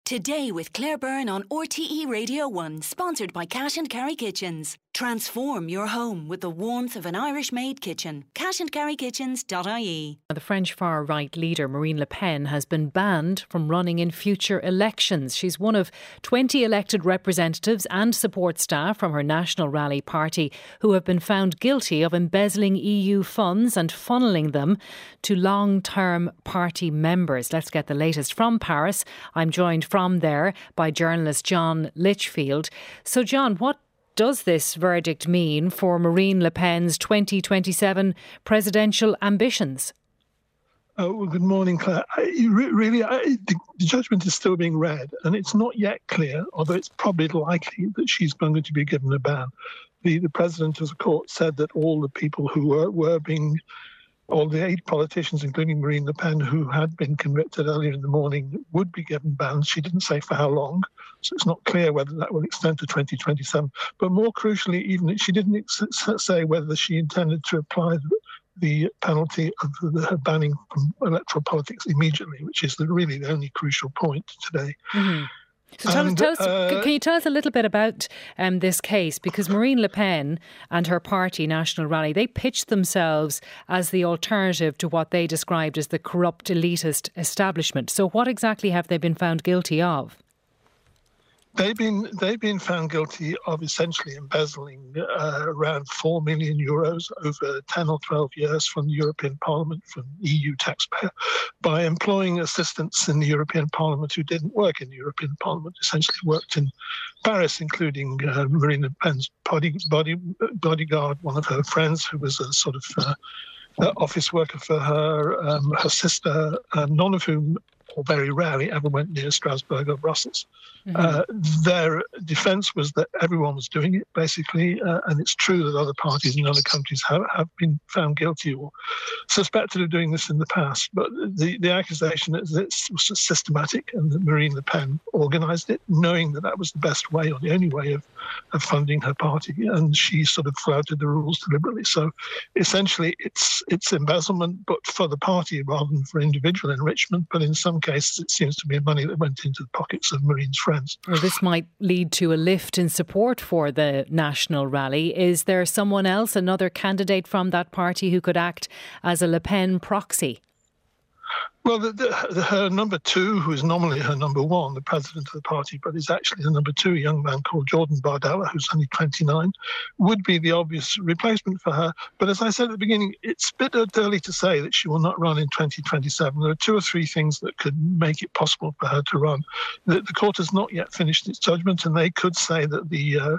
Today with Claire Byrne on RTE Radio 1, sponsored by Cash and Carry Kitchens. Transform your home with the warmth of an Irish-made kitchen. cashandcarrykitchens.ie. The French far-right leader Marine Le Pen has been banned from running in future elections. She's one of 20 elected representatives and support staff from her National Rally party who have been found guilty of embezzling EU funds and funneling them to long-term party members. Let's get the latest from Paris. I'm joined from there by journalist John Litchfield. So John, what does this verdict mean for Marine Le Pen's 2027 presidential ambitions? Well, good morning, Claire. The judgment is still being read, and it's not yet clear, although it's probably likely that she's going to be given a ban. The president of the court said that all the people who all the 8 politicians, including Marine Le Pen, who had been convicted earlier in the morning, would be given bans. She didn't say for how long, so it's not clear whether that will extend to 2027. But more crucially, even she didn't say whether she intended to apply the penalty of her banning from electoral politics immediately, which is really the only crucial point today. Mm-hmm. So can you tell us a little bit about this case? Because Marine Le Pen and her party, National Rally, they pitched themselves as the alternative to what they described as the corrupt elitist establishment. So what exactly have they been found guilty of? They've been found guilty of essentially embezzling around €4 million over 10 or 12 years from the European Parliament, from EU taxpayer, by employing assistants in the European Parliament who didn't work in the European Parliament, essentially worked in Paris, including Marine Le Pen's bodyguard, one of her friends who was a sort of office worker for her sister, none of whom, or very rarely, ever went near Strasbourg or Brussels. Mm-hmm. Their defence was that everyone was doing it, basically, and it's true that other parties in other countries have been found guilty or suspected of doing this in the past. But the accusation is that it was systematic and that Marine Le Pen organised it, knowing that that was the best way or the only way of funding her party, and she sort of flouted the rules deliberately. So essentially it's embezzlement, but for the party rather than for individual enrichment. But in some cases it seems to be money that went into the pockets of Marine's friends. Well, this might lead to a lift in support for the National Rally. Is there someone else, another candidate from that party who could act as a Le Pen proxy? Well, her number 2, who is nominally her number 1, the president of the party, but is actually the number 2, a young man called Jordan Bardella, who's only 29, would be the obvious replacement for her. But as I said at the beginning, it's a bit early to say that she will not run in 2027. There are 2 or 3 things that could make it possible for her to run. The court has not yet finished its judgment, and they could say that the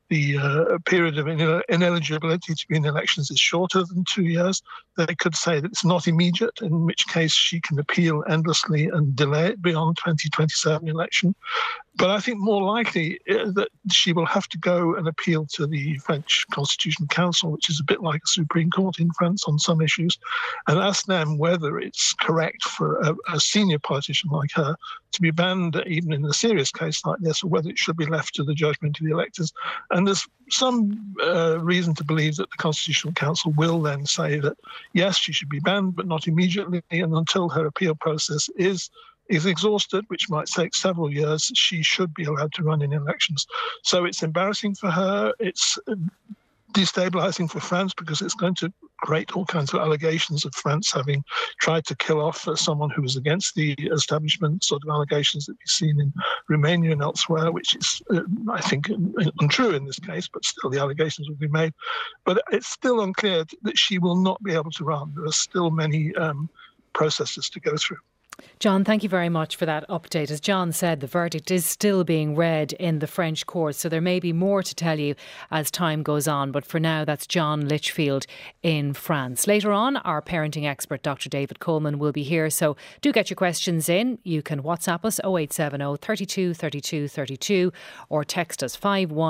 period of ineligibility to be in elections is shorter than 2 years. They could say that it's not immediate, in which case she can appeal endlessly and delay it beyond 2027 election. But I think more likely that she will have to go and appeal to the French Constitutional Council, which is a bit like a Supreme Court in France on some issues, and ask them whether it's correct for a senior politician like her to be banned even in a serious case like this, or whether it should be left to the judgment of the electors. And there's some reason to believe that the Constitutional Council will then say that, yes, she should be banned, but not immediately, and until her appeal process is exhausted, which might take several years, she should be allowed to run in elections. So it's embarrassing for her. It's destabilising for France because it's going to create all kinds of allegations of France having tried to kill off someone who was against the establishment, sort of allegations that we've seen in Romania and elsewhere, which is, I think, untrue in this case, but still the allegations will be made. But it's still unclear that she will not be able to run. There are still many processes to go through. John, thank you very much for that update. As John said, the verdict is still being read in the French courts, so there may be more to tell you as time goes on. But for now, that's John Litchfield in France. Later on, our parenting expert, Dr. David Coleman, will be here. So do get your questions in. You can WhatsApp us 0870 32 32 32 or text us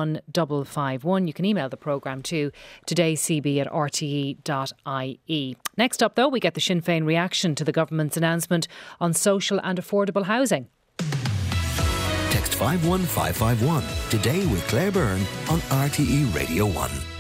51551. You can email the programme to todaycb@rte.ie. Next up, though, we get the Sinn Féin reaction to the government's announcement on social and affordable housing. Text 51551 today with Claire Byrne on RTE Radio 1.